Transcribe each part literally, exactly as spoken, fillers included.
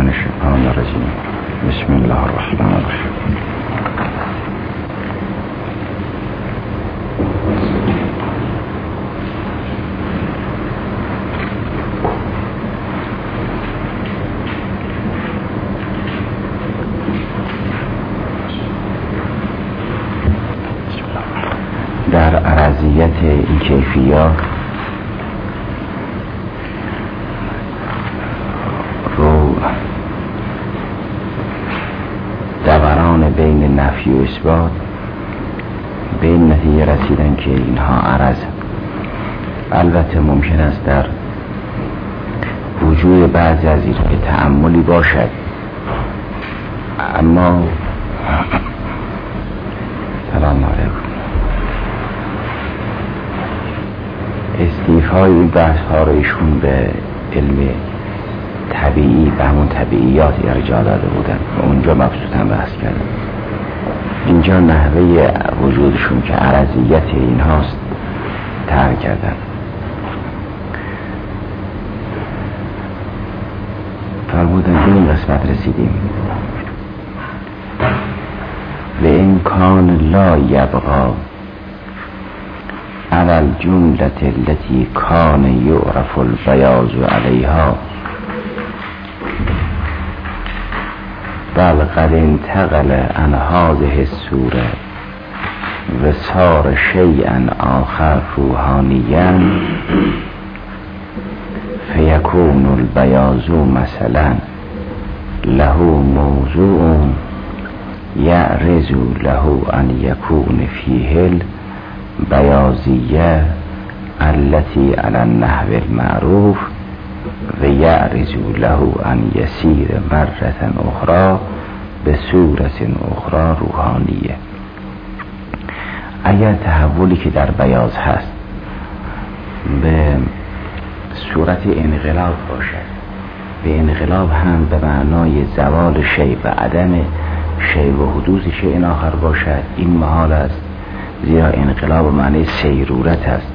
من الشیطان الرجیم. بسم الله الرحمن الرحیم. در عرضیت این کیفیات رو دوران بین نفی و اثبات به این نتیجه رسیدن که اینها عرض. البته ممکن است در وجود بعضی از اینها که تأملی باشد، اما سلام علیکم استیفای این بحث ها رو ایشون به علم طبیعی و همون طبیعیات ارجاع داده بودن و اونجا مبسوطا بحث کردن. اینجا نحوه وجودشون که عرضیت این هاست ترک کردن. فرمودن که این قسمت رسیدیم و این کان لا یبقا اول جملت التي کان یعرف البیاض علیها بل قد انتقل عن هذه الصوره و صار شیئا آخر روحانیا فیکون البیاض مثلا له موضوع یعرض له ان یکون فیه بیاضیه التي على النحو المعروف و یعرض له ان یسیر مرة اخرى به صورت اخرى روحانیه. اگر تحولی که در بیاض هست به صورت انقلاب باشد، به انقلاب هم به معنای زوال شیء و عدم شیء و حدوث شیء آخر باشد، این محال است، زیرا انقلاب معنی سیرورت است.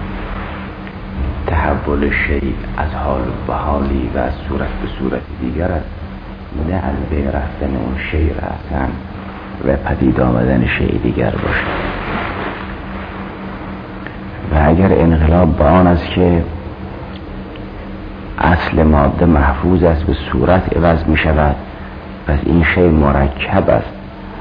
تحول شیء از حال به حالی و از صورت به صورت دیگر است، نه از بین رفتن اون شیء رفتن و پدید آمدن شیء دیگر باشد. و اگر انقلاب با آن است که اصل ماده محفوظ است به صورت عوض می شود، پس این شیء مرکب است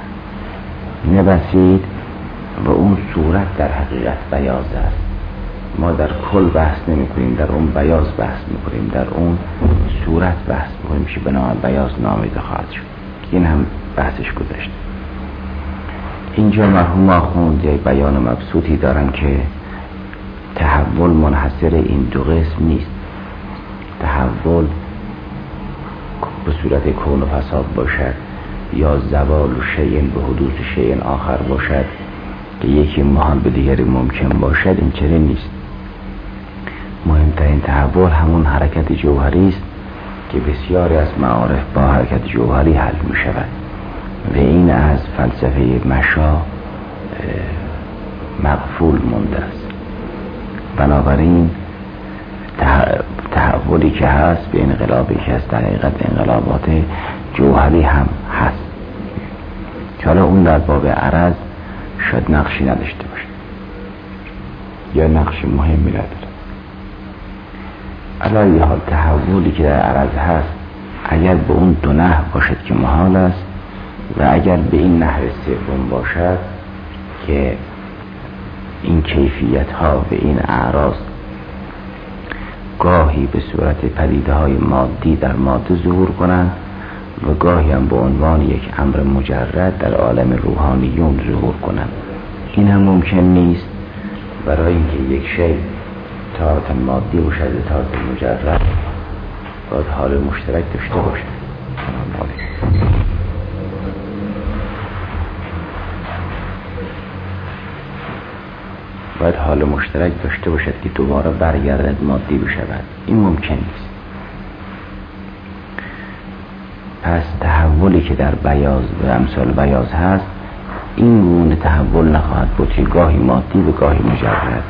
نبسید و اون صورت در حقیقت بیاض است. ما در کل بحث نمی کنیم، در اون بیاض بحث می کنیم، در اون صورت بحث می کنیم که به نام بیاض نامیده خواهد شد. این هم بحثش گذشته. اینجا مرحوم آخوند یک بیان مبسوطی دارن که تحول منحصر این دو قسم نیست. تحول به صورت کون و فساد باشد یا زوال و شیء به حدوث شیء آخر باشد که یکی محال به دیگری ممکن باشد، این چنین نیست. مهمترین تحول همون حرکت جوهری است که بسیاری از معارف با حرکت جوهری حل می شود و این از فلسفه مشا مغفول مونده است. بنابراین تحولی که هست به انقلابی که هست در حقیقت انقلابات جوهری هم هست که حالا اون در باب عرض شاید نقشی نداشته باشه یا نقش مهمی نداره. علی حال تحولی که در عرض هست اگر به اون دو نحو باشد که محال است و اگر به این نحو سوم باشد که این کیفیت ها و این اعراض گاهی به صورت پدیده های مادی در ماده ظهور کنند و گاهی هم به عنوان یک امر مجرد در عالم روحانیون ظهور کنند. این هم ممکن نیست، برای اینکه یک شیء تارة مادی باشد و تارة مجرد باید حال مشترک داشته باشد. باید حال مشترک داشته باشد که دوباره برگردد مادی بشود. این ممکن نیست. پس تحولی که در بیاض و امثال بیاض هست این گونه تحول نخواهد بود که گاهی مادی و گاهی مجرد.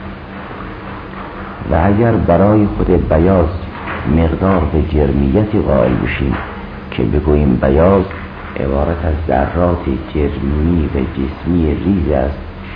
و اگر برای خود بیاض مقدار به جرمیتی قائل بشیم که بگوییم بیاض عبارت از ذرات جرمی و جسمی ریز است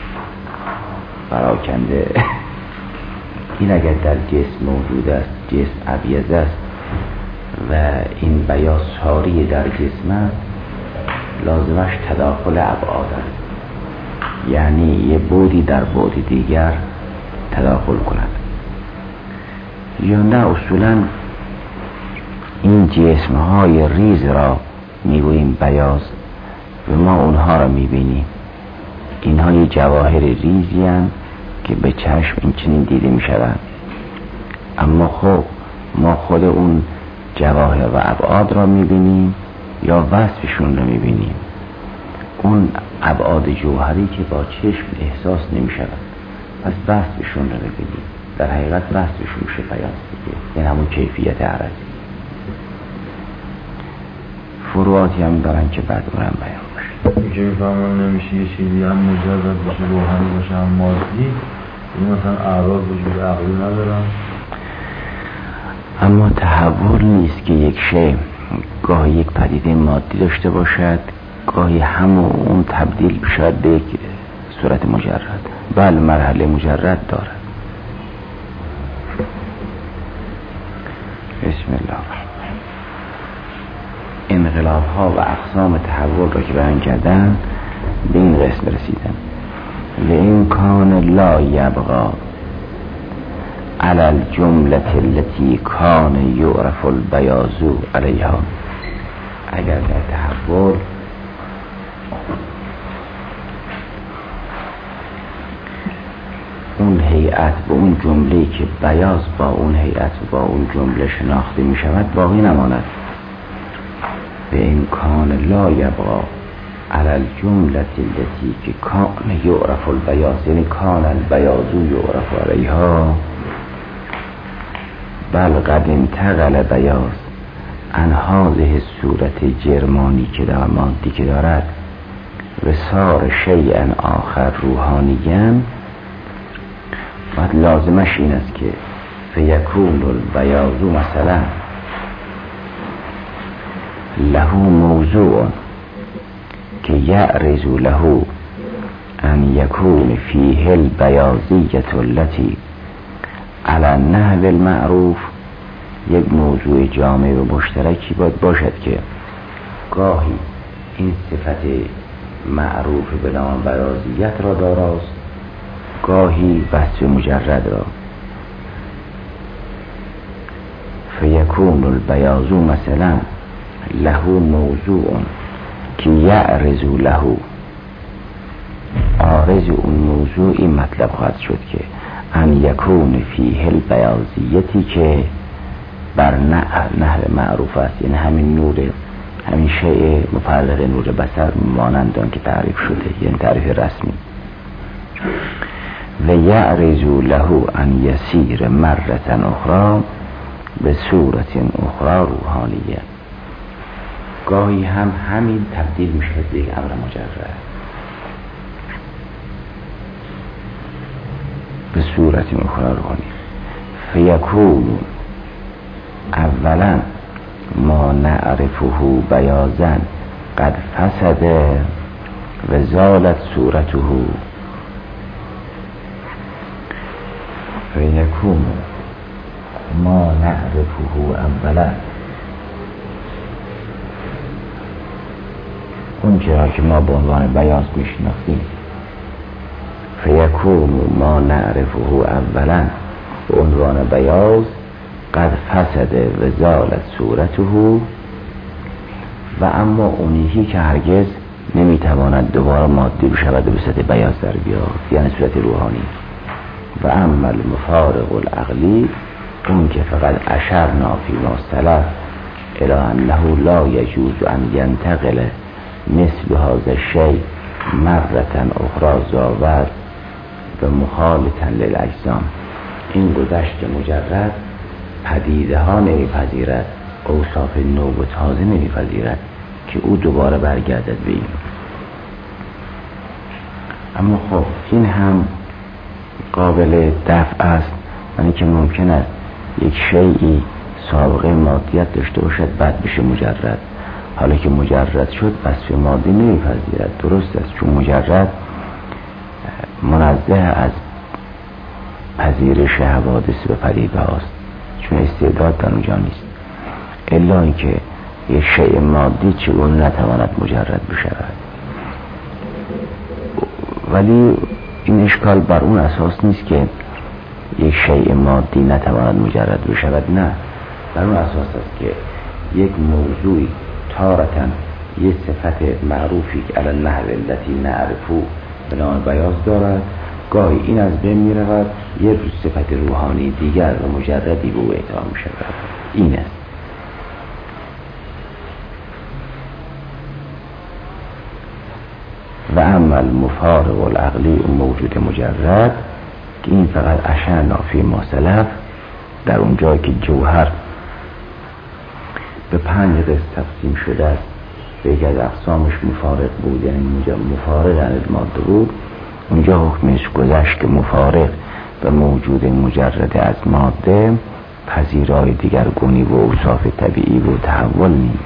پراکنده. این اگر در جسم موجود است جسم ابیض است و این بیاض ساری در جسم است، لازمش تداخل ابعاد است، یعنی یه بودی در بود دیگر تداخل کند. یا نه اصولا این جسمهای ریز را میگوییم بیاض و ما اونها را میبینیم. اینها یه جواهر ریزی هستند که به چشم این چنین دیده میشوند، اما خب ما خود اون جواهر و ابعاد را میبینیم یا وصفشون را میبینیم. اون ابعاد جوهری که با چشم احساس نمیشود، پس وصفشون را ببینیم. در حقیقت وصفشون میشه بیاض دیگه، این همون کیفیت عرضی. فروعاتی هم دارن که بعد اون هم بیان باشه. این که میفهمون نمیشه یه چیزی هم مجرد باشه، روحانی باشه، هم مادی. این مثلا اعراض وجود عقلی ندارن. اما تحول نیست که یک شی گاهی یک پدیده مادی داشته باشد، گاهی همون اون تبدیل بشد به یک صورت مجرد. بله مرحله مجرد دارد. بسم الله الرحمن. انقلاب ها و اقسام تحول را که بیان کردن به این قسم رسیدن. لئن کان لا یبقا علی الجمله التي کان یعرف البیاض علیها. اگر در تحول اون هیئت به اون جمله که بیاض با اون هیئت و با اون جمله شناخته می شود باقی نماند. به امکان لا یبقا علی الجمله التي که کان یعرف البیاض، یعنی کان البیاض یعرف علیها، بل قد انتقل بیاض عن هذه صورت جرمانی که در مادی که دارد و صار شیئا آخر روحانیاً. بعد لازمش این است که فیکون البیاض مثلا له موضوع که یعرض له ان یکون فیه البیاضیة التي علی النحو المعروف. یک موضوع جامع و مشترکی باید باشد که گاهی این صفت معروف به نام بیاضیت را داراست، گاهی وصف مجرد را. فیکون البیاض مثلا له موضوع که یعرض له، عارض اون موضوع این مطلب خواهد شد که ان یکون فیه البیاضیتی که بر نحو معروف است، یعنی همین نور، همین شیء مفرق نور بصر مانند آن که تعریف شده، یعنی تعریف رسمی. و یعرض له ان یسیر مرة اخرى به صورت اخرى روحانیه. گاهی هم همین تبدیل میشه به یک امر مجرد به صورت اخرى روحانی. فیکون اولا ما نعرفه بیاضا قد فسد و زالت صورته. فیکون ما نعرفه اولا، اون چرا که ما به عنوان بیاض میشناسیم. فیکون ما نعرفه اولا به عنوان بیاض قد فسد و زالت صورته، و اما اونیهی که هرگز نمیتواند دوباره مادی بشود و به صورت بیاض در بیاد، یعنی صورت روحانی. و اما المفارق العقلی، اون که فقط اشرنا فی ما سلف الی انه لا یجوز ان ینتقل مثل هذا الشیء مرة اخرى زاور و مخالطا للاجسام. این گذشت مجرد پدیده ها نمیپذیرد، اوصاف نو و تازه نمیپذیرد که او دوباره برگردد به این. اما خب این هم قابل دفع است، یعنی که ممکن است یک شیئی سابقه مادیت داشته باشد بعد بشه مجرد، حالا که مجرد شد وصف مادی نمیپذیرد. درست است، چون مجرد منزه از پذیرش حوادث و پدیده هاست، چون استعداد در اونجا نیست. الا اینکه یک شیء مادی چگونه نتواند مجرد بشود. ولی این اشکال بر اون اساس نیست که یک شیء مادی نتواند مجرد بشود، نه، بر اون اساس است که یک موضوعی تارتاً یک صفت معروفی که علی النحو التی نعرفو به نام بیاض دارد، گاهی این از بین می رود، یک صفت روحانی دیگر و مجردی به او اعطا می شود. این است. و اما المفارق العقلی و موجود مجرد که این فقط اشعنا فی ما سلف، در اونجا که جوهر به پنج قسم تقسیم شده است، به یک از اقسامش مفارق بود، یعنی اونجا مفارق عن الماده بود، اونجا حکمش گذشت که مفارق به موجود مجرد از ماده پذیرای دیگرگونی و اوصاف طبیعی و تحول نیست.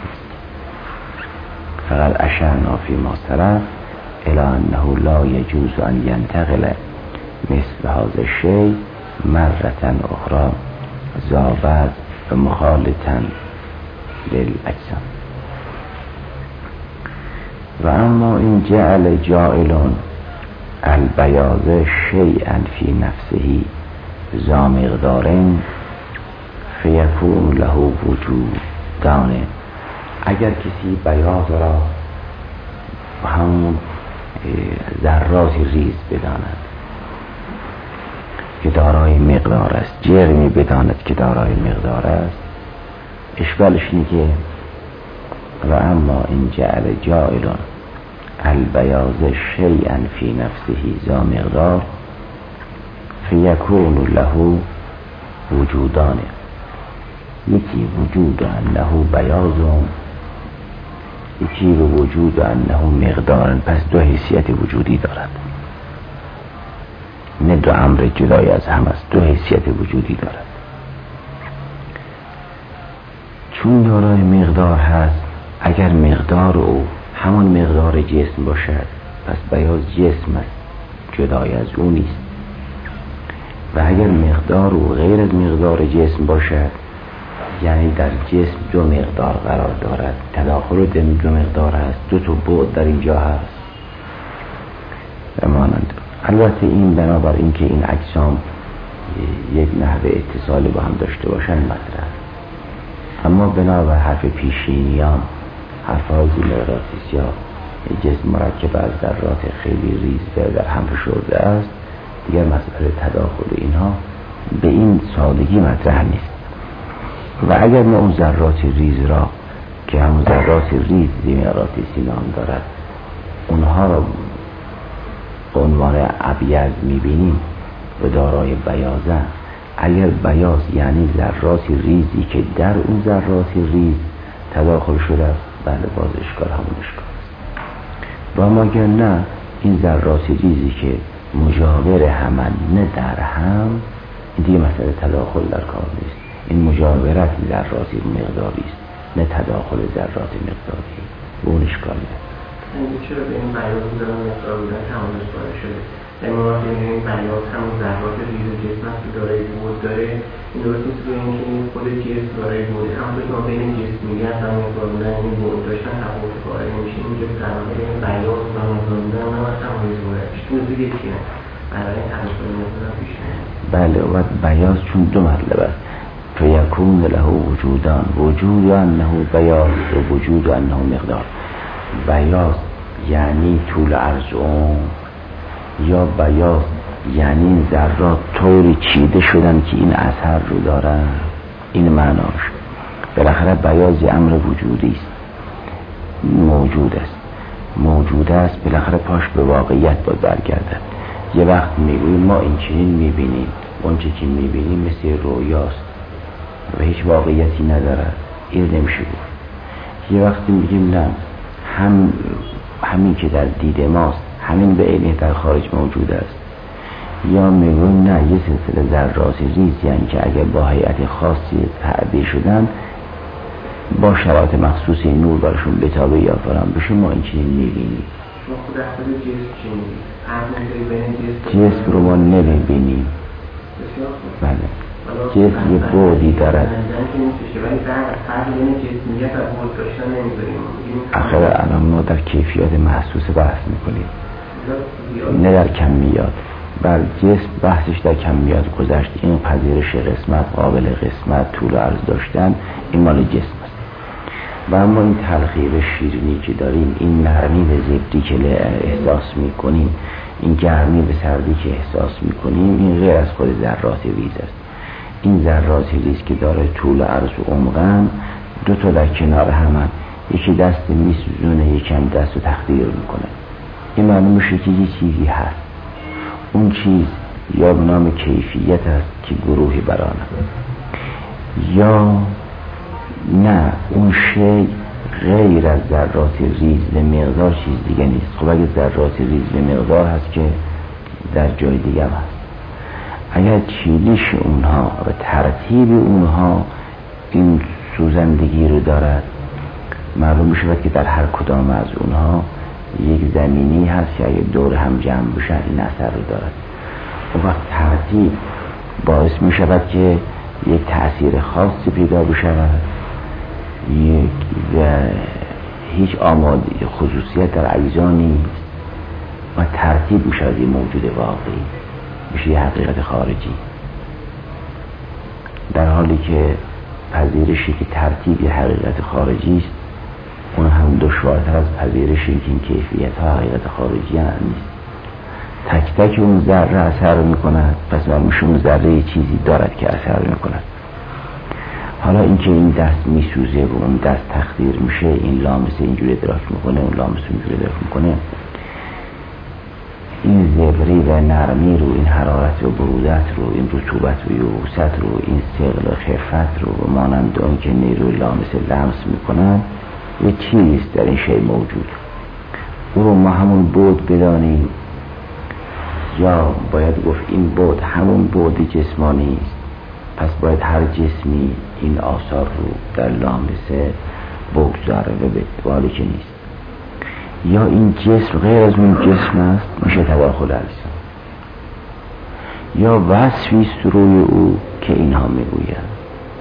فقط اشعنا فی ما سلف الی انه لا یجوز ان ینتقل مثل هذا الشیء مرة اخرى ذابت و مخالطا للاجسام. و اما این جعل جائلون البیاض شیئا فی نفسه ذا مقدار فیکون له وجود دانه. اگر کسی بیاض را همون ذرات ریز بداند که دارای مقدار است، جرمی بداند که دارای مقدار است، اشکالش اینه که و اما این جعل جائلون البیاض شیئا فی نفسه ذا مقدار فیکون له وجودانه. یکی وجود انه بیاض، یکی به وجود انه مقدار. پس دو حیثیت وجودی دارد، نه دو امر جدای از هم است، دو حیثیت وجودی دارد. چون دارای مقدار هست، اگر مقدار او همان مقدار جسم باشد پس بیاض جسم است، جدای از او نیست. و اگر مقدار او غیر از مقدار جسم باشد، یعنی در جسم دو مقدار قرار دارد، تداخل دو مقدار هست، دو تا بعد در اینجا هست مانند. البته این بنابر این که این اجسام یک نحوه اتصال با هم داشته باشند مطرح، اما بنابر حرف پیشینیان، حرف های مغناطیسی یا جسم مرکب از ذرات خیلی ریز و در هم فشرده است، دیگر مسئله تداخل اینها به این سادگی مطرح نیست. و اگر ما اون ذرات ریز را که همون ذرات ریز مغناطیسی نام دارد، اونها را به عنوان ابیض میبینیم و دارای بیاضه، اگر بیاض یعنی ذرات ریزی که در اون ذرات ریز تداخل شده است، بله باز اشکال همون اشکال است. و اما اگر نه، این ذرات ریزی که مجاور همن نه در هم، این دیگه مسئله تداخل در کار نیست، این مجاورت ذرات مقداری است نه تداخل ذرات مقداری، و اون اشکال نیست. چرا به این بیاض بودن و مقدار بودن تمامش باره شده؟ یعنی ما وقتی این بیاض همون ذرات ریز جسم هست که دارای بود داره، این درست نیست به این که این خود جسم دارای بوده، همونطور که ما بین جسم میگه از همون مقدار بودن این بود داشتن تفاوت کاره نمیشه. این جسم در واقع این بیاض و مقدار بودن اونم از همون باره موضوع یکی نه، برای این تفاوت مقدار پیش نمید. بله، و بیاض چون دو مطلب است، فیکون له وجودان، وجود انه بیاض و وجود انه مقدار. بیاض یعنی طول عرض اون، یا بیاض یعنی ذرات طوری چیده شدن که این اثر رو دارن، این معناش. بالاخره بیاض یه امر وجودی است، موجود است، موجود است، بالاخره پاش به واقعیت باید برگردد. یه وقت میگوییم ما این چنین میبینیم، اون چه که میبینیم مثل رویاست و هیچ واقعیتی ندارد، این نمیشه گفت. یه وقتی میگیم نه، هم همین که در دید ماست همین به عینه در خارج موجود است. یا میگویم نه، یه سلسله ذرات ریز یعنی که اگر با هیئت خاصی تعبیه شدن با شرایط مخصوص این نور برشون بتابه یا فرام بشه ما این چیزی میبینیم. شما خود احساس جسم چی میدید؟ فرق بین جسم رو ما نمیبینیم. بسیار خوب. بله جسم یه بعدی دارد. آخر الان ما در کیفیات محسوس بحث میکنیم نه در کمیات. بر جسم بحثش در کمیات گذشت. این پذیرش قسمت، قابل قسمت، طول و عرض داشتن، این مال جسم است. و اما این تلخیب شیرینی که داریم، این نرمی به زبدی که احساس میکنیم، این گرمی به سردی که احساس میکنیم، این غیر از خود ذرات ریز است. این ذرات ریز که داره طول و عرض و عمقن، دو تا در کنار همن، یکی دست میسوزونه، یکم دست رو تخدیر میکنه. این معنی میشه که یه چیزی هست. اون چیز یا به نام کیفیت است که گروهی برانه، یا نه اون شی غیر از ذرات ریز به مقدار چیز دیگه نیست. خب اگه ذرات ریز به مقدار هست که در جای دیگه هم هست. اگر چیلیش اونها و ترتیب اونها این سوزندگی رو دارد، معلوم میشه که در هر کدام از اونها یک زمینی هست که اگه دور هم جمع بشن این اثر رو دارد. اون وقت ترتیب باعث میشود که یک تأثیر خاصی پیدا بشود، یک هیچ آماده خصوصیت در اجزا نیست و ترتیب میشود یه موجود واقعی، میشه یه حقیقت خارجی، در حالی که پذیرشی که ترتیب یه حقیقت خارجی است، اون هم دشوارتر از پذیرشی که این کیفیت ها حقیقت خارجی هم نیست. تک تک اون ذره اثر میکند، پس معلومش اون ذره چیزی دارد که اثر میکند. حالا اینکه این دست میسوزه و اون دست تخدیر میشه، این لامسه اینجوری ادراک میکنه، اون لامسه اینجوری ادراک میکنه، این زبری و نرمی رو، این حرارت و برودت رو، این رطوبت و یبوست رو، این ثقل و خفت رو و مانند اون که نیروی لامسه لمس میکنن، یه چیزیست در این شی موجود. او رو ما همون بود بدانیم، یا باید گفت این بود همون بود جسمانی است. پس باید هر جسمی این آثار رو در لامسه بگذاره و به حالی که نیست. یا این جسم غیر از اون جسم است، میشه تداخل اجسام، یا وصفیست روی او که اینها میگوید.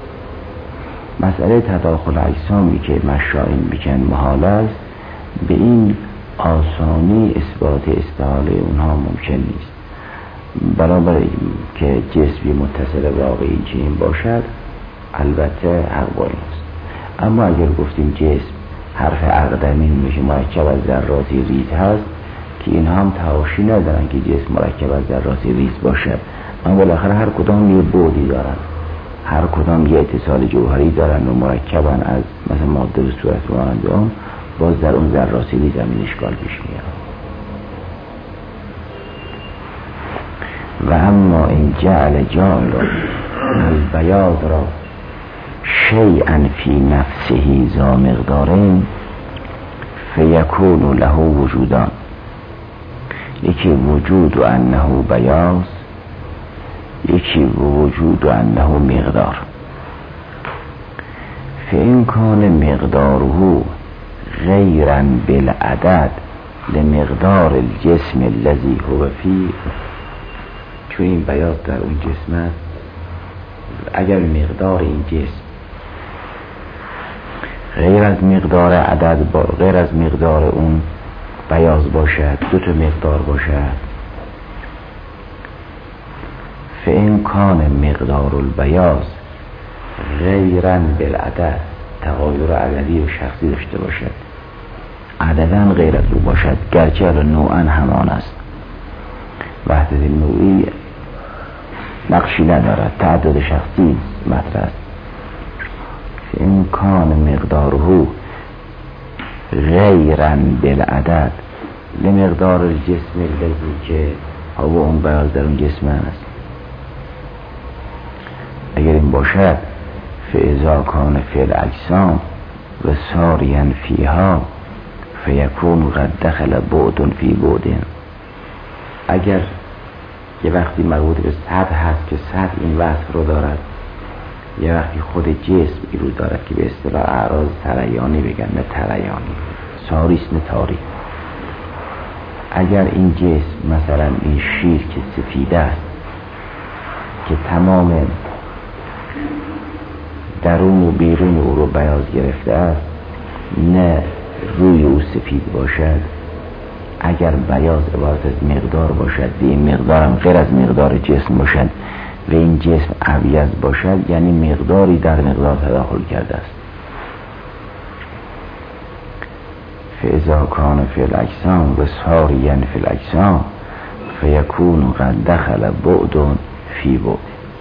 مسئله تداخل اجسامی که مشاین بیکن محال است، به این آسانی اثبات استحاله اونها ممکن نیست. برابر که جسمی متصل واقعی چنین باشد، البته حق با این است. اما اگر گفتیم جسم حرف اقدمین میشه مرکب از ذرات ریز هست، که اینها هم تعاشی ندارن که جسم مرکب از ذرات ریز باشد، اما بالاخره هر کدام یه بعدی دارن، هر کدام یه اتصال جوهری دارن و مرکبن از مثلا ماده به صورت مانند اون، باز در اون ذرات ریز همین اشکال پیش میاد. و اما این جعل جعل البیاض را شیئا فی نفسه ذا مقدارین فیکون له وجودان، یکی وجود و انه بیاض، یکی وجود و انه مقدار. فإن کان مقداره غیرا بالعدد لمقدار الجسم الذي هو فيه، چون این بیاض در اون جسم است، اگر مقدار این جسم غیر از مقدار عدد با غیر از مقدار اون بیاض باشد، دو تا مقدار باشد، فإن کان مقدار البیاض غیرا بالعدد، تغایر عددی و شخصی داشته باشد، عدداً غیر از او باشد، گرچه نوعاً همان است، وحدت نوعی نقشی ندارد، تعدد شخصی مطرح است. این کان مقداره غیراً بالعدد لمقدار الجسم الذی که هوا اون بیاض در اون جسم است. اگر این باشد فاذا کان فی الاجسام و ساریا فیها فیکون قد دخل بعد فی بعد. اگر یه وقتی مربوط به سطح هست که سطح این وصف رو دارد یه وقتی خود جسم ایرو دارد که به اصطلاح اعراض سریانی بگن، نه تریانی، ساریس نه تاری. اگر این جسم مثلا این شیر که سفیده است که تمام درون و بیرون او رو بیاض گرفته است، نه روی او سفید باشد، اگر بیاض عبارت از مقدار باشد و این مقدار هم غیر از مقدار جسم باشد و این جسم ابیض باشد، یعنی مقداری در مقدار تداخل کرده است. فاذا کان فی الاجسام و ساریا فی الاجسام فیکون قد دخل بعد فی بعد.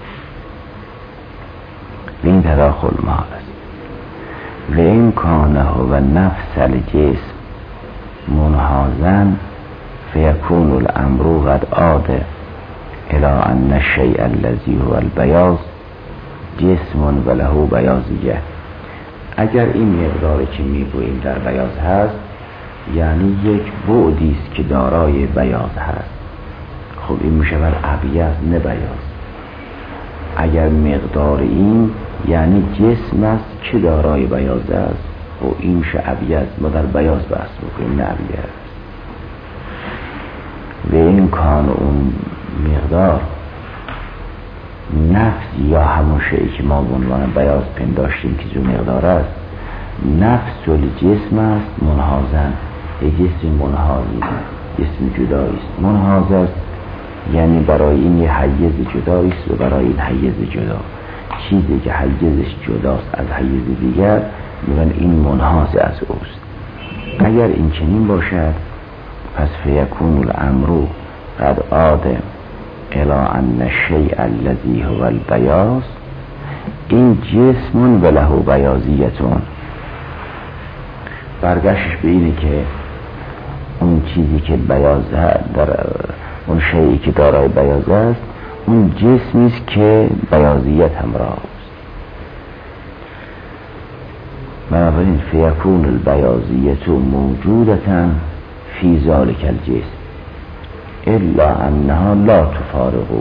و این تداخل محال است. و این کانه و نفس الجسم منحازا فیکون الامر قد عاد الى ان الشیء الذی هو البیاض جسم و له بیاضیه. اگر این مقداری که میگوییم در بیاض هست، یعنی یک بعدی است که دارای بیاض هست. خب این میشود ابیض نه بیاض. اگر مقدار این یعنی جسم است که دارای بیاض است، و این میشه ابیض. ما در بیاض بحث میکنیم، نه ابیض. و این کان اون مقدار نفس یا همون شیئی که ما به عنوان بیاض پنداشتیم که جو مقدار است، نفس الجسم است منحازن، یک جسم منحازی، جسم جدایی است. منحاز است یعنی برای این یه حیز جدایی است و برای این حیز جدا. چیزی که حیزش جداست از حیز دیگر میگن این منحاز از اوست. اگر این چنین باشد، پس فیکون الامر قد عاد الى ان الشیء الذی هو البیاض این جسم و له بیاضیتون. برگشتش به اینه که اون چیزی که بیاض در اون شیئی که دارای بیاض است، اون جسمی است که بیاضیت همراه است. بنابراین فیکون البیاضیت موجودتا فی ذلک الجسم الا انها لا تفارقو.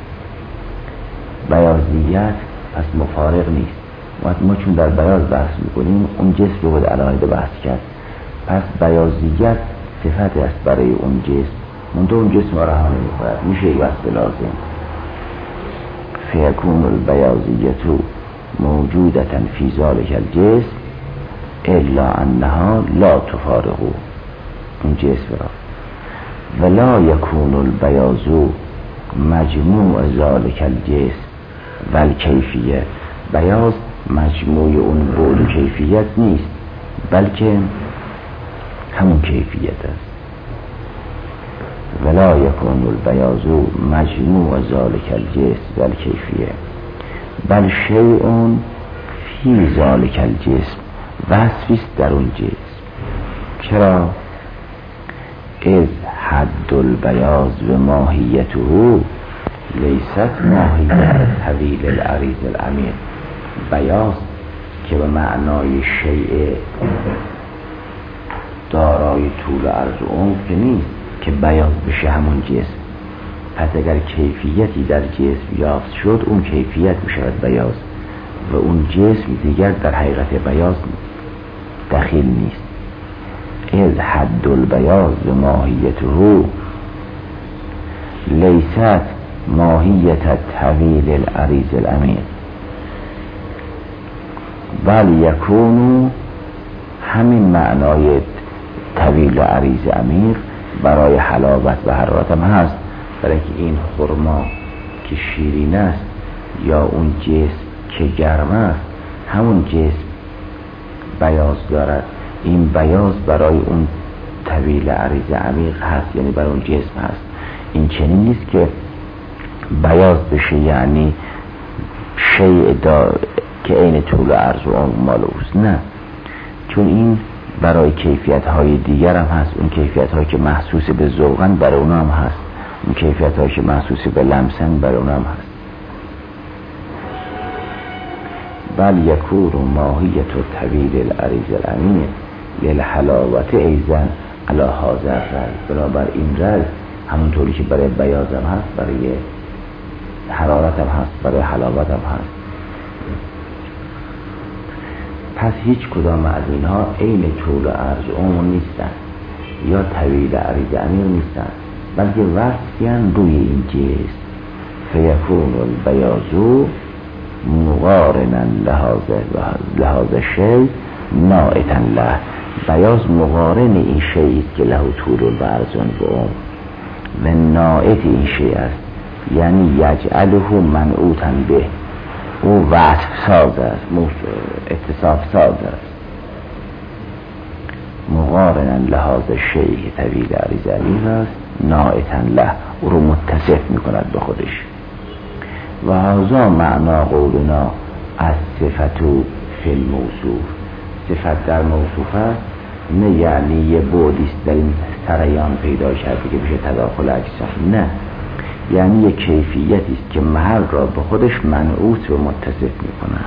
بیاضیت پس مفارق نیست. ما چون در بیاض بحث میکنیم، اون جسم رو باید علاهده بحث کرد. پس بیاضیت صفت است برای اون جسم، منطقه اون جسم رها نمی‌کند، میشه یک وصف لازم. فیکون البیاضیت موجودتا فی ذلک الجسم الا انها لا تفارقو اون جسم را. ولا یکون البیاض مجموع ذلک الجسم والکیفیه. بیاض مجموع اون بعد و کیفیت نیست، بلکه همون کیفیت است. ولا یکون البیاض مجموع ذلک الجسم والکیفیه بل شیء فی ذلک الجسم، وصفی است در اون جسم. چرا؟ از حد البیاض و ماهیته لیست ماهیت طویل العریض العمیق. بیاض که به معنای شیء دارای طول عرض و عمق که نیست که بیاض بشه همون جسم. پس اگر کیفیتی در جسم یافت شد، اون کیفیت میشود بیاض و اون جسم دیگر در حقیقت بیاض دخیل نیست. از حد البیاض و ماهیته لیست ماهیت طویل العریض العمیق بل یکونو. همین معنای طویل عریض عمیق برای حلاوت و حرارت هم هست، برای که این خرما که شیرین است یا اون جسم که گرم است، همون جسم بیاض دارد. این بیاض برای اون طویل عریض عمیق هست، یعنی برای اون جسم هست. این چنین نیست که بیاض بشه یعنی شیء که عین طول عرض و عمق مال اوست، نه، چون این برای کیفیت های دیگر هم هست. اون کیفیت هایی که محسوس به ذوقن برای اونا هم هست، اون کیفیت هایی که محسوس به لمسن برای اونا هم هست. بل یکون ماهیت طویل العریض العمیق للحلاوت ایضا علی هذا الرز. بنابر این رز همونطوری که برای بیاض هم هست، برای حرارت هم هست، برای حلاوت هم هست. پس هیچ کدام از اینها عین طول و عرض عموم نیستن یا طویل عریض امیر نیستن، بلکه وصفیان روی این جنس. فیکون البیاض مقارنا لهذا الشیء نائتا له. بیاض مقارن این شیء است که له طول و عرض و عموم و نائت این شیء است، یعنی یجعله منعوتا به، او وصف ساز است، اتصاف ساز است. مقارنا لهذا الشیء که طویل عریض امیر است، نائتا له، او رو متصف میکند به خودش. و هذا معنا قولنا از صفت فی الموصوف. صفت در موصوف است، نه یعنی یه بودیست در این سریان پیدا شده که بشه تداخل اجسام، نه، یعنی یه کیفیتی است که محل را به خودش منعوت و متصف میکنه.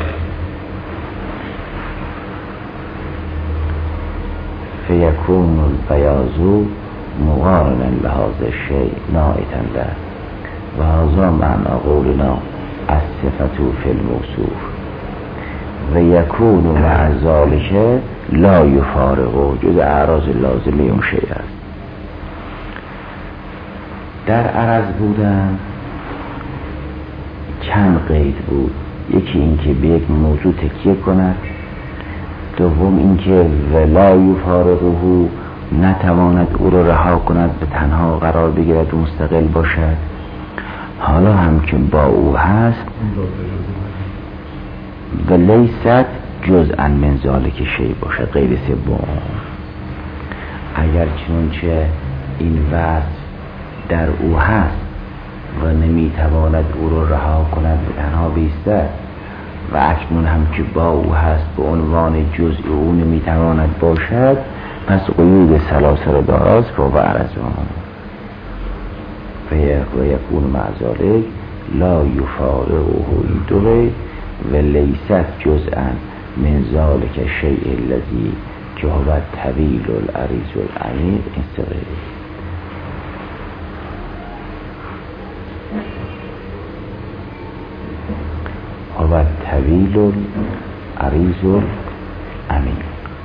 فیکون البیاض مقارنا لهذا الشیء نائتا له. و هذا معنا قولنا الصفة فی الموصوف. و یکون مع ذلک لا یفارق، جز اعراض لازمه اون شیء است. در عرض بودن چند قید بود. یکی اینکه به یک موضوع تکیه کند، دوم اینکه ولا یفارقه، نتواند او را رها کند، به تنها قرار بگیرد و مستقل باشد. حالا هم که با او هست و لیست جزءا من ذالک شیء باشد. غیر سوم، اگر چنانچه این وصف در او هست و نمیتواند او را رها کند، به تنها بیستد، و اکنون هم که با او هست به عنوان جزء او نمیتواند باشد، پس قیود ثلاثه را داراست و عرضان. و یکون مع ذلک لا یفارقه این دوره و لیست جزءا من ذلک الشیء الذی که هو طویل العریض العمیق. این سقیده هو طویل العریض العمیق.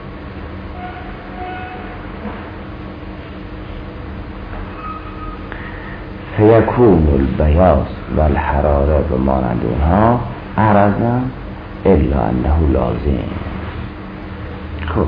فیکون البیاض و الحراره و مانند اونها عرضا الا انه لازم. خب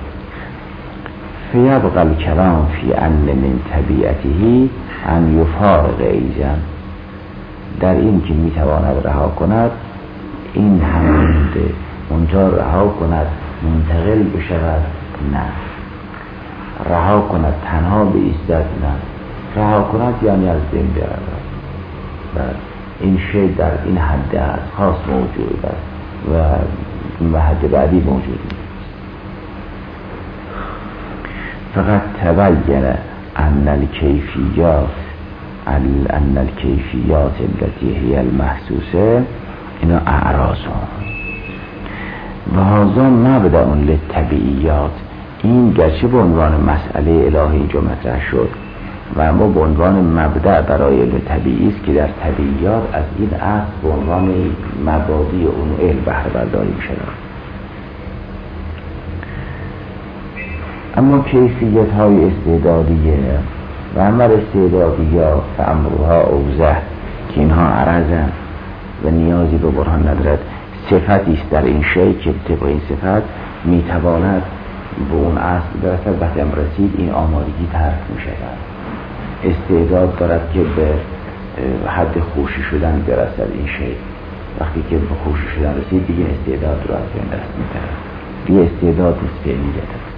فیبقى الکلام فی ان من طبیعته ان یفارق ایزن. در این که میتواند رها کند، این همونده، منجا رها کند منتقل بشود، نه. رها کند تنها به ایستد، نه. رها کند یعنی از بین برود. بله، این شی در این حد است، خاص موجود است و حد بعدی موجود نیست. فقط تبین ان الکیفیات ان الکیفیات التي هي المحسوسه اینا اعراض و هذا مبدأ للطبیعیات. این گرچه به عنوان مسئله الهی اینجا مطرح شد و اما به عنوان مبدأ برای علم طبیعی است که در طبیعیات از این اصل به عنوان مبادی اون علم بهره برداری می شود. اما کیفیت های استعدادیه و عمل استعدادیات فامرها اوضح که اینها عرضن و نیازی به برهان ندارد، صفتی است در این شی که طبق این صفت میتواند به اون اصل برسد. وقتی هم رسید این آمادگی ترک می شود. استعداد دارد که به حد خوشی شدن برسد این شی. وقتی که به خوشی شدن رسید دیگه استعداد رو از بین دست می‌دهد. دیگه استعداد نیست، فعلیت است.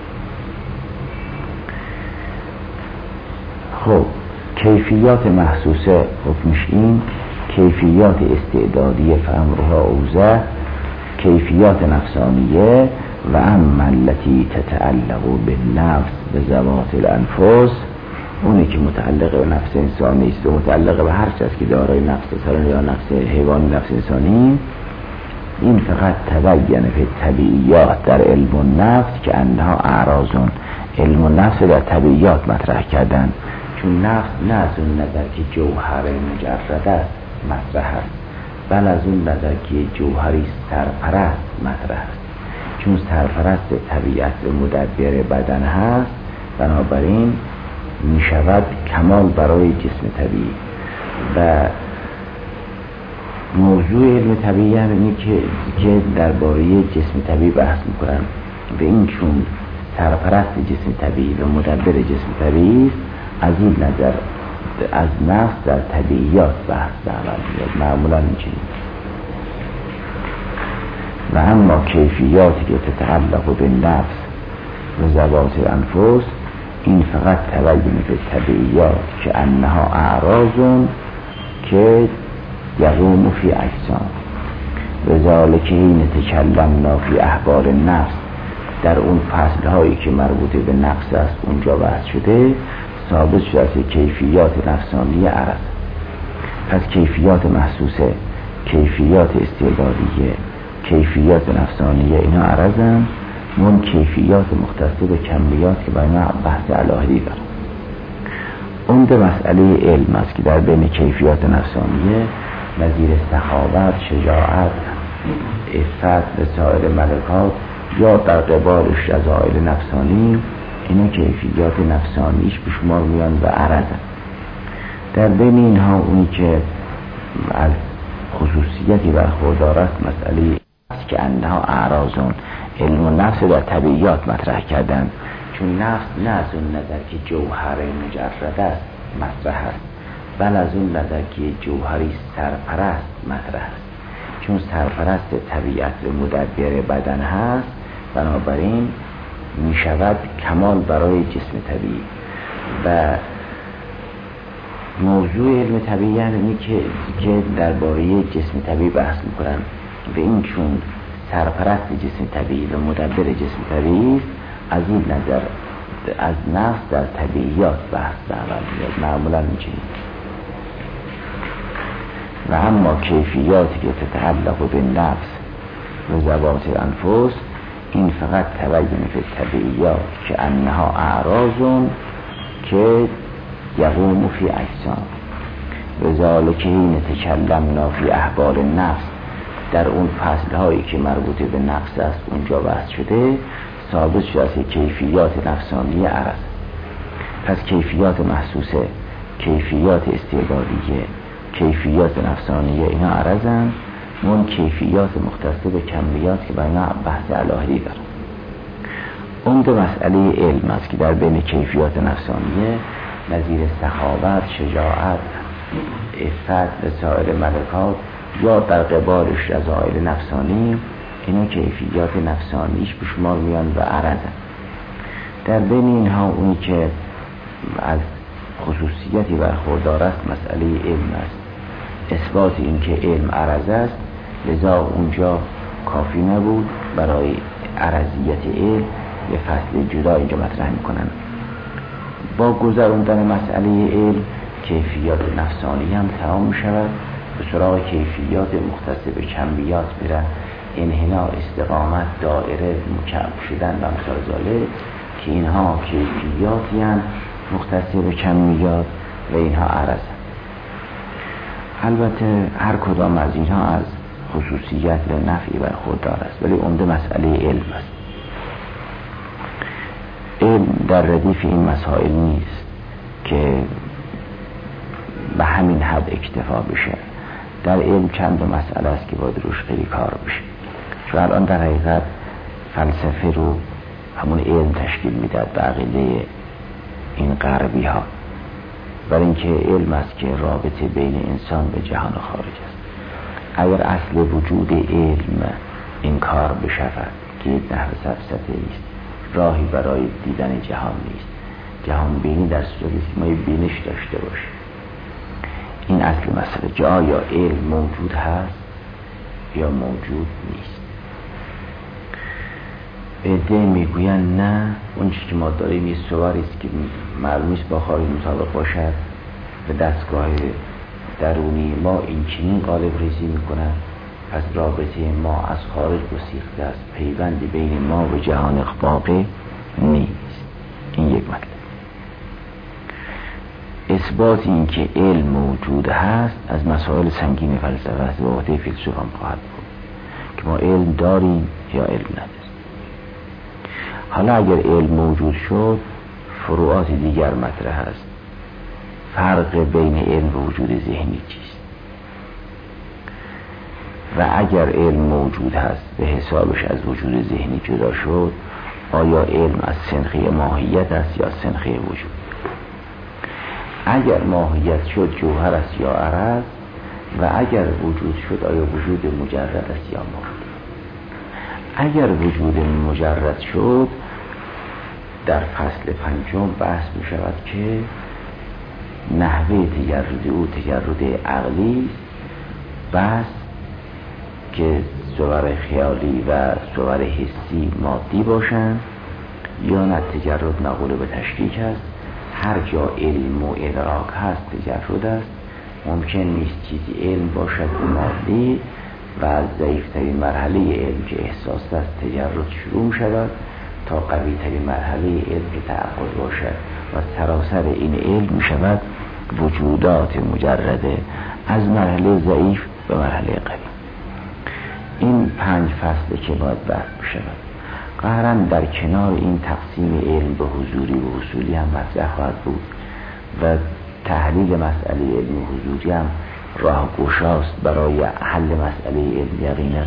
خب کیفیات محسوسه حکمش این کیفیات استعدادی فامرها اوضح، کیفیات نفسانیه و اما التي تتعلق بالنفس به ذوات الانفس، اونی که متعلق به نفس انسانی است و متعلق به هر چیز که دارای نفس سران یا نفس حیوانی نفس انسانی، این فقط تبین فی طبیعیات در علم النفس که انها اعراضون. علم النفس در طبیعیات مطرح کردن، چون نفس نه از اون نظر که جوهر مجرد است مطرح است، بل از اون نظر که جوهری سرپرست مطرح است. چون سرپرست طبیعت و مدبر بدن هست، بنابراین می شود کمال برای جسم طبیعی. و موضوع علم طبیعی هم اینه که که درباره جسم طبیعی بحث میکنن و این چون سرپرست جسم طبیعی و مدبر جسم طبیعی است، از این نظر از نفس در طبیعیات بحث به عمل میاد. معمولا اینجوری. و اما کیفیاتی که تتعلق به نفس و ذوات الانفس، این فقط تبین به طبیعیات که انها اعراض که یقوم فی اجسام و ذالک حین تکلمنا فی احوال النفس، در اون فصل هایی که مربوط به نفس است اونجا بحث شده، ثابت شده است کیفیات نفسانی عرض. پس کیفیات محسوسه، کیفیات استعدادیه، کیفیات نفسانیه، اینا عرضن. من کیفیات مختصه به کمیات که برای بحث الهی دارن. اون ده مسئله علم است که در بین کیفیات نفسانیه نظیر سخاوت، شجاعت، عفت و سایر ملکات یا در قبالش رضایل نفسانی، اینا کیفیات نفسانیش به شمار میان و عرضن. در بین اینها اونی که از خصوصیتی برخوردار است مسئله است که انها اعراضون، علم و نفس در طبیعیات مطرح کردن، چون نفس نه از اون نظر که جوهر مجرد است مطرح است، بل از اون نظر که جوهری سرپرست مطرح است. چون سرپرست طبیعت و مدبر بدن هست، بنابراین می شود کمال برای جسم طبیعی. و موضوع علم طبیعی هم اینه که که درباره جسم طبیعی بحث میکنن و این چون سرپرست جسم طبیعی و مدبر جسم طبیعی است، از این نظر از نفس در طبیعیات بحث به عمل میاد. معمولا اینجوری. و اما کیفیاتی که تتعلق به نفس و ذوات الانفس، این فقط تبین به طبیعیات که انها اعراض که یقوم فی اجسام و ذالک حین تکلمنا فی احوال النفس، در اون فصل هایی که مربوط به نفس است اونجا بحث شده، ثابت شده است کیفیات نفسانی عرض. پس کیفیات محسوسه، کیفیات استعدادیه، کیفیات نفسانیه، اینا عرضن. من کیفیات مختصه به کمیات که برای بحث الهی دارن. اون دو مسئله علم است که در بین کیفیات نفسانیه نظیر سخاوت، شجاعت، عفت و سایر ملکات یا در قبالش رضایل نفسانی، اینا کیفیات نفسانیش به شمار میان و عرضن. در بین اینها اونی که از خصوصیتی برخوردار است مسئله علم است. اثبات این که علم عرض است، لذا اونجا کافی نبود برای عرضیت علم، یه فصل جدا اینجا مطرح میکنن. با گذراندن مسئله علم کیفیات نفسانی هم تمام میشود، به سراغ کیفیات مختص به کمیات میرن، انحناء، استقامت، دائره، مکعب شدن و امثال ذالک، که اینها کیفیاتی هم مختص به کمیات و اینها عرض. البته هر کدام از اینها از خصوصیت و نفعی برخوردار است، ولی عمده مسئله علم است. علم در ردیف این مسائل نیست که به همین حد اکتفا بشه. در علم چند مسئله است که باید روش خیلی کار بشه. چون الان در حقیقت فلسفه رو همون علم تشکیل میداد به عقیده این غربی ها، برای اینکه علم است که رابطه بین انسان و جهان خارج است. اگر اصل وجود علم انکار بشود که یک نحو سفسطه است، راهی برای دیدن جهان نیست. جهان بینی در صورتی که ما بینش داشته باشیم. این اصل مسئله، که آیا علم موجود هست یا موجود نیست. عده میگوین نه، اون چیزی که ما داریم یه صوری است که معلوم است با خارج مطابق باشد، به دستگاه درونی ما این چنین قالب ریزی میکنن، پس رابطه ما از خارج گسیخته است، پیوندی بین ما و جهان واقع نیست. این یک مطلب. اثبات این که علم موجود هست از مسائل سنگین فلسفه است و عهده فیلسوف هم خواهد بود که ما علم داریم یا علم نداریم. حالا اگر علم موجود شد فروعات دیگر مطرح است. فرق بین علم و وجود ذهنی چیست؟ و اگر علم موجود هست به حسابش از وجود ذهنی جدا شد، آیا علم از سنخه ماهیت است یا سنخه وجود؟ اگر ماهیت شد جوهر است یا عرض، و اگر وجود شد آیا وجود مجرد است یا ماهیت؟ اگر وجود مجرد شد در فصل پنجم بحث می شود که نحوه تجرد او تجرد عقلی است، بس که صور خیالی و صور حسی مادی باشند، یا نه تجرد مقوله به تشریک است. هر جا علم و ادراک هست تجرد است. ممکن نیست چیزی علم باشد مادی و از ضعیفترین مرحله علم که احساس است تجرد شروع شود تا قوی ترین مرحله علم که تعقل باشد و سراسر این علم می شود وجودات مجرده از مرحله ضعیف به مرحله قوی. این پنج فصله که باید بحث بشود. قهراً در کنار این تقسیم علم به حضوری و حصولی هم مطرح خواهد بود و تحلیل مسئله علم و حضوری هم راه گشاست برای حل مسئله علم یقینا.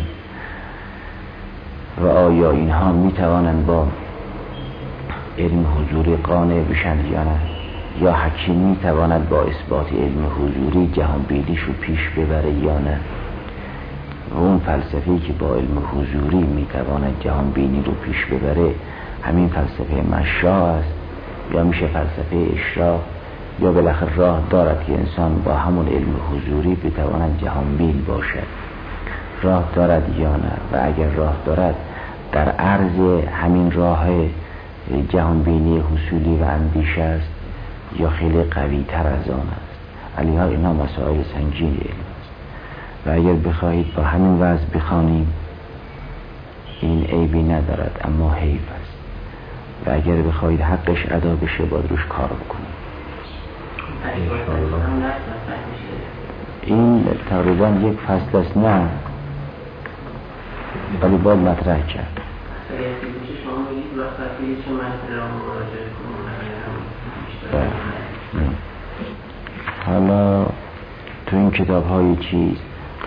و آیا اینها می توانند با علم حضوری قانع بشن یا نه؟ یا حکیم می تواند با اثبات علم حضوری جهان بینیش رو پیش ببره یا نه؟ و اون فلسفه‌ای که با علم حضوری می تواند جهان بینی رو پیش ببره همین فلسفه مشا است، یا میشه فلسفه اشراق، یا بالاخره راه دارد که انسان با همون علم حضوری بتواند جهان بین باشد؟ راه دارد یا نه؟ و اگر راه دارد در عرض همین راه جهان بینی حصولی و اندیشه است یا خیلی قوی تر از آن است؟ علیها اینا مسائل سنگین علم است و اگر بخواهید با همین وضع بخوانیم این عیبی ندارد، اما حیف است و اگر بخواهید حقش ادا بشه باید روش کار بکنیم. این تقریبا یک فصل است، نه ولی باید مطرح کرد. حالا تو این کتاب های چیز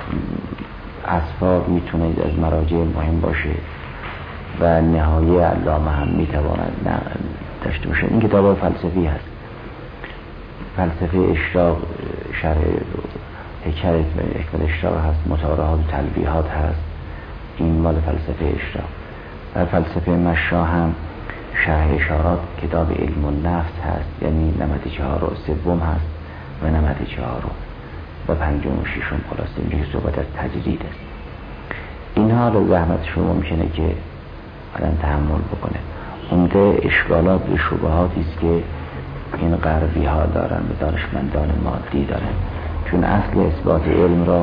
اسباب میتونه از مراجع مهم باشه و نهایه علامه هم میتواند داشته باشه. این کتاب های فلسفی هست. فلسفه اشراق شرح حکمت اشراق هست، مطالعات و تلبیحات هست، این مال فلسفه اشراق. در فلسفه مشا هم شرح اشارات کتاب علم النفس هست، یعنی نمط چهار و سوم هست و نمط چهارم و پنجم و ششم. خلاصه اینجا صحبت از تجرید است. اینها رو زحمت شما ممکنه که آدم تحمل بکنه. عمده اشکالات و شبهاتی است که این غربی ها دارن و دانشمندان مادی دارن، چون اصل اثبات علم را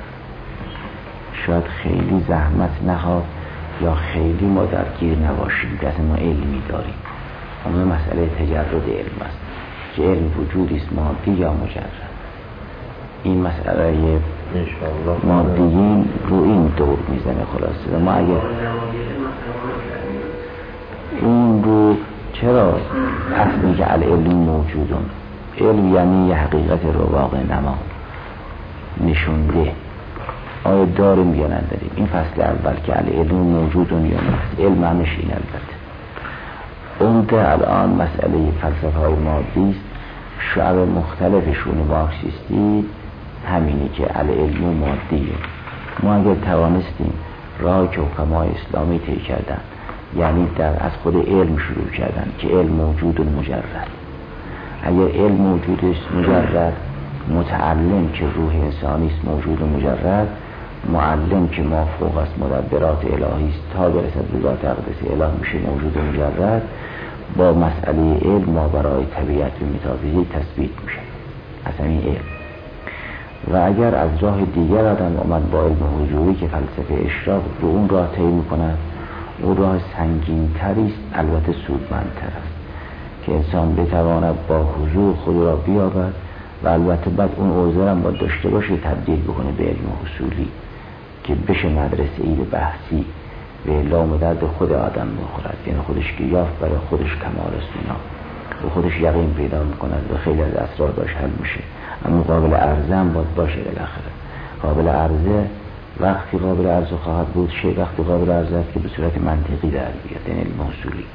شاید خیلی زحمت نخواد یا خیلی ما درگیر نباشیم که اصلا ما علمی داریم. اما مسئله تجرد علم است که علم وجودی است مادی یا مجرد. این مسئله مادیین رو این دور میزنه خلاصه. و ما اگر این رو چرا اصلی که العلم موجودون، علم یعنی یه حقیقت رو واقع نما نشونده، آیا داریم یا نداریم. این فصل اول که العلم موجودون یا نه، علم همش این البته. عمده الان مسئله فلسفه های مادی است. شعب مختلفشون مارکسیستی همینی که العلم مادیه. ما اگر توانستیم راه که حکمای اسلامی طی کردن، یعنی در از خود علم شروع کردن که علم موجود و مجرد، اگر علم موجود است مجرد، متعلم که روح انسانی است موجود و مجرد، معلم که ما فوق است مدبرات الهی است تا برسد به ذات اقدس اله میشه موجود و مجرد، با مسئله علم ما برای طبیعت و متافیزیک تثبیت میشه اصلا این علم. و اگر از راه دیگر آدم آمد با علم حضوری که فلسفه اشراق رو اون راه طی میکنند، اون راه سنگین تری است، البته سودمندتر است که انسان بتواند با حضور خود را بیابد و البته بعد اون اوزار هم باید داشته باشه تبدیل بکنه به علم حصولی که بشه مدرسه ای بحثی به لام درد خود آدم میخورد، یعنی خودش که یافت برای خودش کمال است اینا و خودش یقین پیدا میکند و خیلی از اسرار باش حل میشه. اما قابل عرضه هم باید باشه بالاخره. قابل عرضه وقتی قابل عرضه خواهد بود، شیء وقتی قابل عرضه است که به صورت منطقی در بیاد، یعنی علم اصولی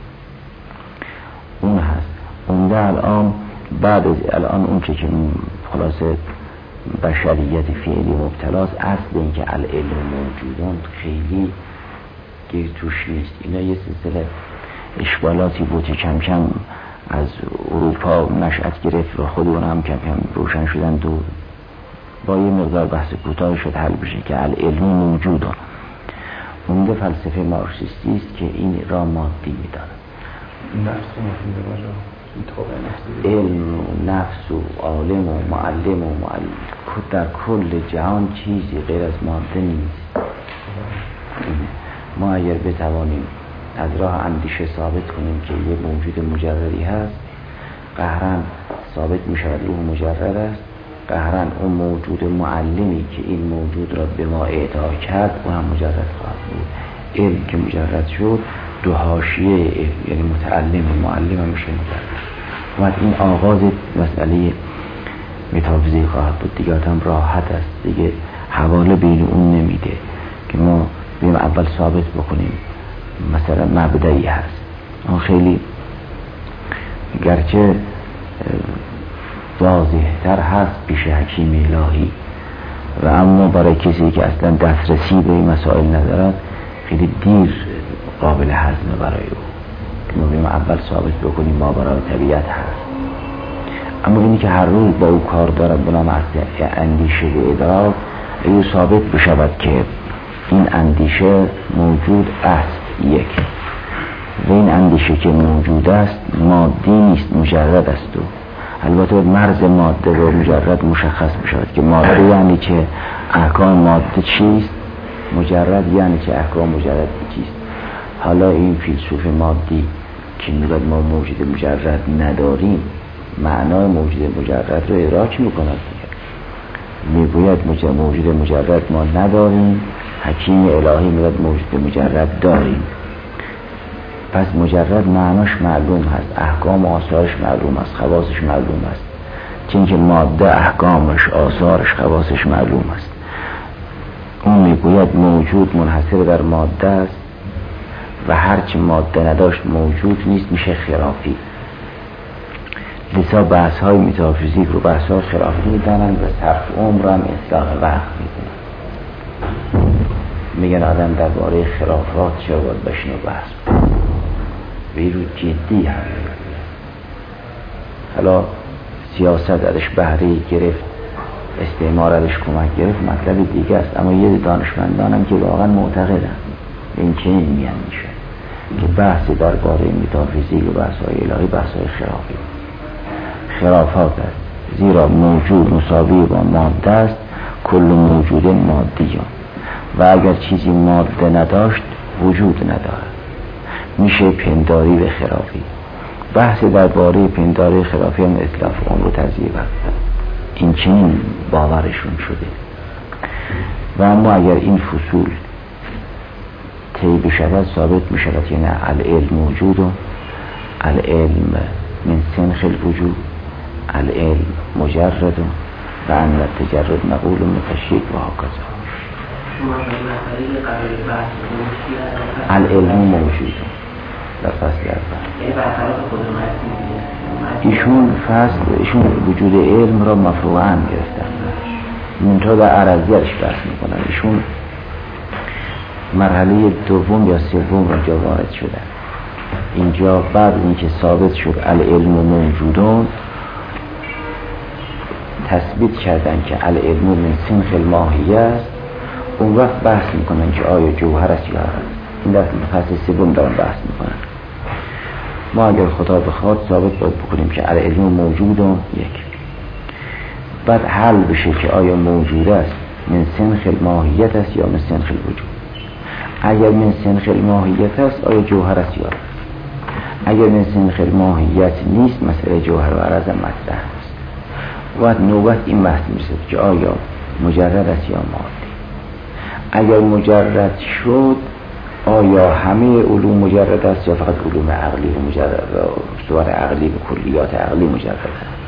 اون هست. اونده الان بعد از الان اون چه که خلاصه بشریت فعلی مبتلاست، اصل این که العلم موجودان خیلی گیر توش نیست. اینا یه سلسله اشکالاتی بود که کم کم از اروپا نشأت گرفت و خود اون هم کم کم روشن شدن و با یه مقدار بحث کوتاه شد حل بشه که العلم موجودان. اونده فلسفه مارکسیستی است که این را مادی میداند. نفس مفیده باشه علم و نفس و عالم و معلم و معلم در کل جهان چیزی غیر از ماده نیست. ما اگر بتوانیم از راه اندیشه ثابت کنیم که یه موجود مجردی هست، قهرن ثابت می شود او مجرد است. قهرن اون موجود معلمی که این موجود را به ما اعطا کرد او هم مجرد خواهد بود. علم که مجرد شد دو حاشیه علم، یعنی متعلم و معلم هم میشه مجرد. و این آغاز مسئله متافیزیک خواهد بود دیگه. آدم راحت است دیگه، حواله بین اون نمیده که ما بیم اول ثابت بکنیم مثلا مبدعی هست. اون خیلی گرچه واضح تر هست پیش حکیم الهی و اما برای کسی که اصلا دسترسی به این مسائل ندارد خیلی دیر قابل هضمه برای او که ما بیم اول ثابت بکنیم ما برای طبیعت هست. اما اینی که هر روز با او کار دارد بنام اندیشه و ادراک، او ثابت بشود که این اندیشه موجود است یک و این اندیشه که موجود است مادی نیست، مجرد است. و البته مرز ماده و مجرد مشخص بشود که ماده یعنی که احکام ماده چیست، مجرد یعنی که احکام مجرد چیست. حالا این فیلسوف مادی که میگوید ما موجود مجرد نداریم، معنای موجود مجرد رو ادراک میکند دیگه. میگوید موجود مجرد ما نداریم، حکیم الهی میگوید موجود مجرد داریم. پس مجرد معناش معلوم هست، احکام و آثارش معلوم است، خواصش معلوم است. چون که ماده احکامش، آثارش، خواصش معلوم است. اون میگوید موجود منحصر در ماده است و هرچی ماده نداشت موجود نیست، میشه خرافی. لذا بحث های متافیزیک رو بحث های خرافی میدانند و صرف عمر هم اصلاح وقت میدونند. میگن آدم درباره خرافات چرا باید بشین و بحث کنه، وی رو جدی هم حالا سیاست ازش بهره گرفت، استعمار ازش کمک گرفت، مطلب دیگه است. اما یه دانشمندانم که واقعا معتقدن این چنین میان میشه که بحث درباره متافیزیک و بحث های الهی بحث های خرافی خرافات است، زیرا موجود مساوی با ماده است، کل موجود مادیان و اگر چیزی ماده نداشت وجود ندارد، میشه پنداری و خرافی. بحث درباره پنداری خرافی هم اطلاف اون رو تضییع برد. این چنین باورشون شده. و اما اگر این فصول طی بشود ثابت میشود که نه، العلم موجود و العلم من سنخ الوجود، العلم مجرد و ان التجرد مقول من تشریک و هکذا. العلم موجود در فصل اول. ایشون فصل ایشون وجود علم را مفروعاً گرفتن، منتها در عرضیش بحث میکنن. ایشون مرحله دوم یا سوم را جا وارد شدن. اینجا بعد اینکه ثابت شد العلم موجودون، تثبیت کردن که العلم من سنخ الماهیه است. اون وقت بحث میکنن که آیا جوهر است یا هست. این در فصل سوم دارن بحث میکنن. ما اگر خدا بخواد ثابت باید بکنیم که العلم موجودون یک، بعد حل بشه که آیا موجود است من سنخ الماهیت است یا من سنخ الوجود. اگر من سنخ الماهیت است آیا جوهر است یا هست. اگر من سنخ الماهیت نیست مسئله جوهر و عرض مطرح است. و نوبت این بحث میرسد که آیا مجرد است یا مادی. اگر مجرد شد آیا همه علوم مجرد است یا فقط علوم عقلی مجرد، صور عقلی و کلیات عقلی مجرد است؟